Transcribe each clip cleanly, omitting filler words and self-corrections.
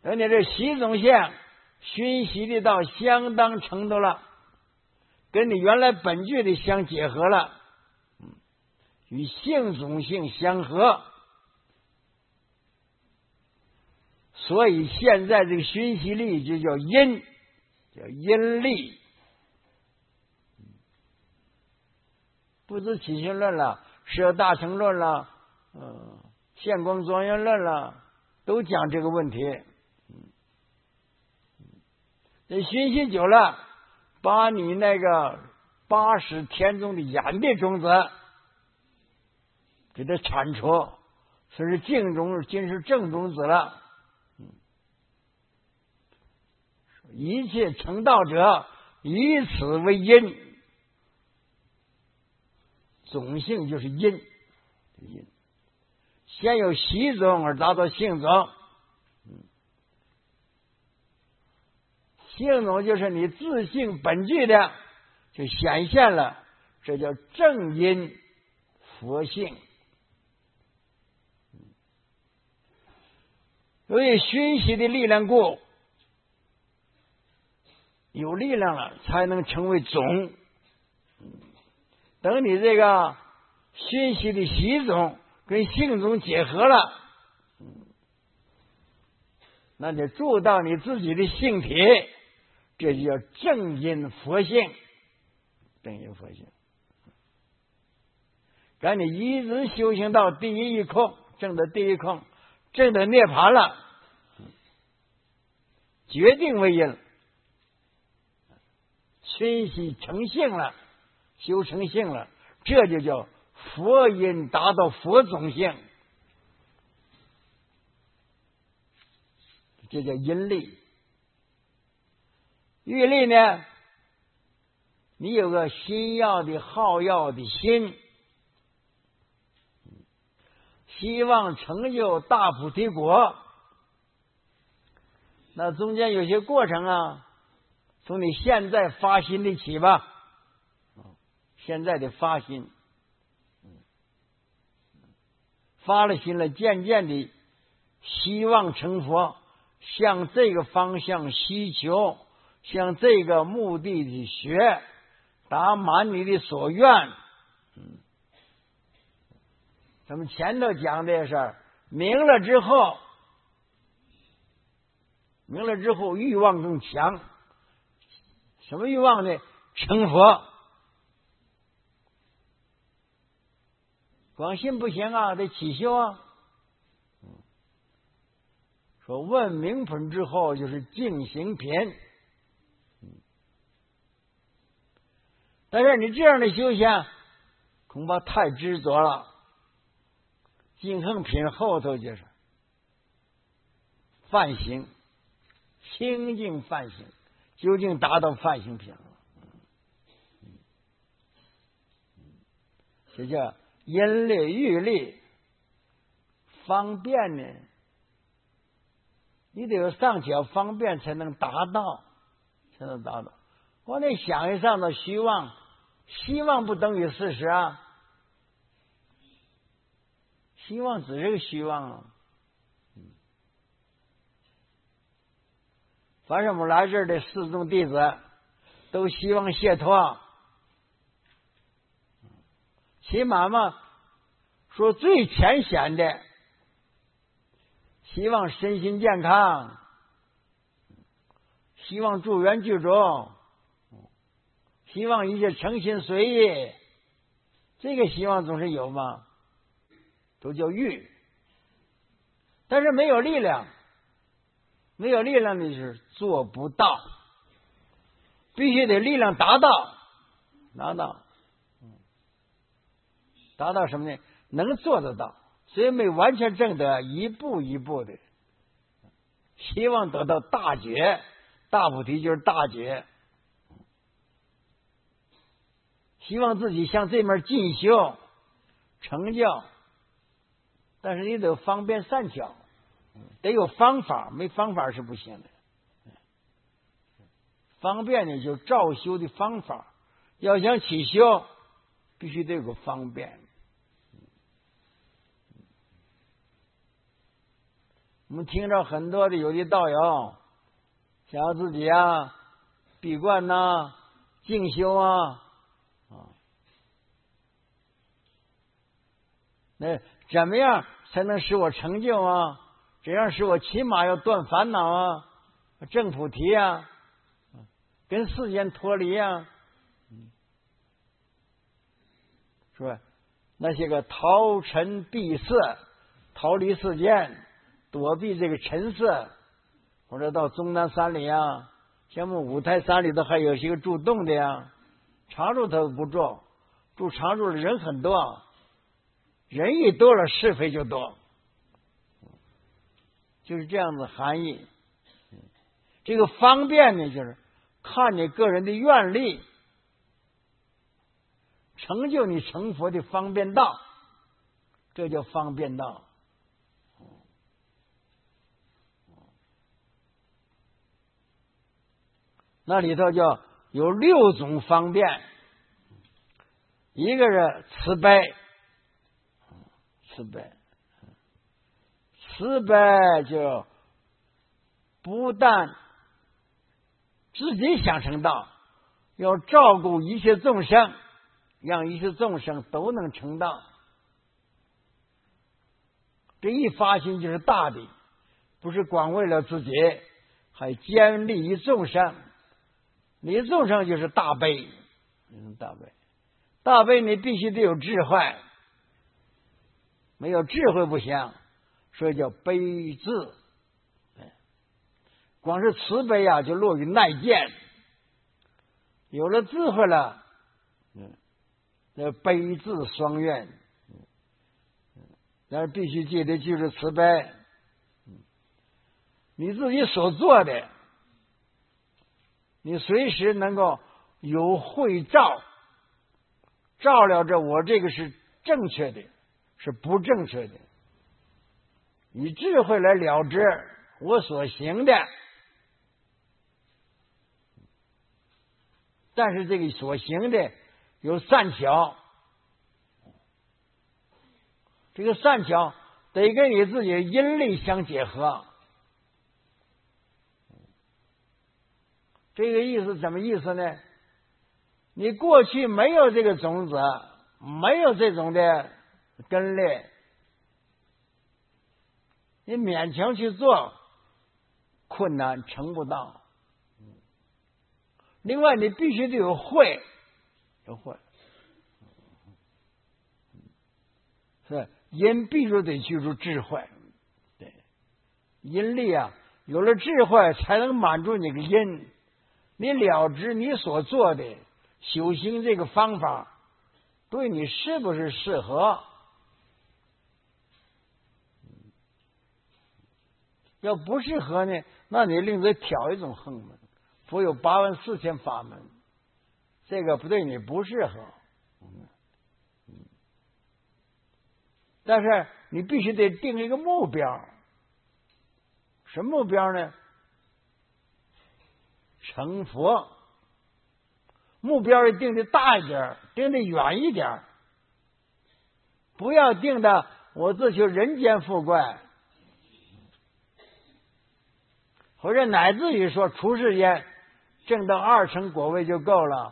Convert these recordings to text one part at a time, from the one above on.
等你这习总性熏习的到相当程度了，跟你原来本具的相结合了，与性总性相合，所以现在这个熏习力就叫阴，叫阴力。不知起心论了，摄大乘论了，现光庄严论了，都讲这个问题。这熏习久了，把你那个80天中的眼的种子给它铲除，说是净种，今是正种子了。一切成道者以此为因，种性就是因，先有习种而达到性种，性种就是你自性本具的，就显现了，这叫正因佛性。由于熏习的力量故，有力量了才能成为种。等你这个熏习的习种跟性种结合了，那就住到你自己的性体，这就叫正因佛性。正因佛性，赶紧一直修行到第一空，证得第一空，证得涅槃了，决定为因，熏习成性了，修成性了，这就叫佛因达到佛种性，这叫因力。欲力呢，你有个心要的好要的心，希望成就大菩提果，那中间有些过程啊，从你现在发心的起吧，现在的发心，发了心了，渐渐的希望成佛，向这个方向希求，向这个目的的学，达满你的所愿。咱们前头讲这事儿，明了之后欲望更强。什么欲望呢？成佛。光信不行啊，得起修啊。说问名品之后就是净行品。但是你这样的修行恐怕太执着了。净行品后头就是梵行，清净梵行，究竟达到梵行品了。这叫因力欲力。方便呢，你得有上巧方便才能达到，我得想一上的虚妄，希望不等于事实啊，希望只是个虚妄啊。凡是我们来这儿的四众弟子，都希望解脱，起码嘛，说最浅显的，希望身心健康，希望住缘具足，希望一切诚心随意，这个希望总是有嘛，都叫欲。但是没有力量，没有力量你是做不到，必须得力量达到什么呢？能做得到，所以没完全证得，一步一步的，希望得到大觉，大菩提就是大觉，希望自己向这面进修成就，但是你得方便善巧，得有方法，没方法是不行的。方便呢，就照修的方法，要想起修，必须得有个方便。 我们听着很多的有的道友想要自己啊闭关呐、静修啊，那怎么样才能使我成就啊？怎样使我起码要断烦恼啊，证菩提啊，跟世间脱离啊，是吧？那些个逃尘避世，逃离世间，躲避这个尘世，或者到终南山里啊，像我们五台山里头还有些个住洞的呀，常住他不住，住常住的人很多，人一多了是非就多，就是这样子含义。这个方便呢，就是看你个人的愿力，成就你成佛的方便道，这叫方便道。那里头叫有6种方便，一个是慈悲，慈悲就不但自己想成道，要照顾一切众生，让一切众生都能成道。这一发心就是大的，不是光为了自己，还兼利于众生。利众生就是大悲，大悲你必须得有智慧，没有智慧不行，所以叫悲智。光是慈悲啊，就落于耐见。有了智慧了，那悲智双愿。但是必须记得就是慈悲，你自己所做的，你随时能够有慧照，照料着我这个是正确的，是不正确的，以智慧来了知我所行的。但是这个所行的有善巧，这个善巧得跟你自己的因力相结合。这个意思什么意思呢？你过去没有这个种子，没有这种的根类，你勉强去做，困难成不到。另外，你必须得有慧，是因必须得具足智慧，对，因力啊，有了智慧才能满足你的因。你了知你所做的修行这个方法对你是不是适合？要不适合呢，那你另得挑一种横门。佛有84000法门，这个不对你不适合。但是你必须得定一个目标，什么目标呢？成佛。目标要定的大一点，定的远一点，不要定的我自求人间富贵，或者乃至于说出世间证到2乘果位就够了，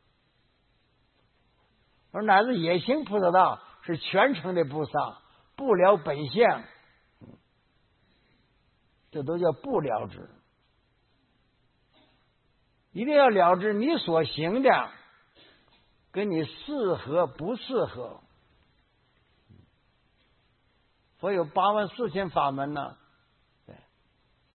而乃至也行菩萨道是全成的菩萨，不了本相，这都叫不了知。一定要了知你所行的跟你适合不适合。佛有84000法门呢，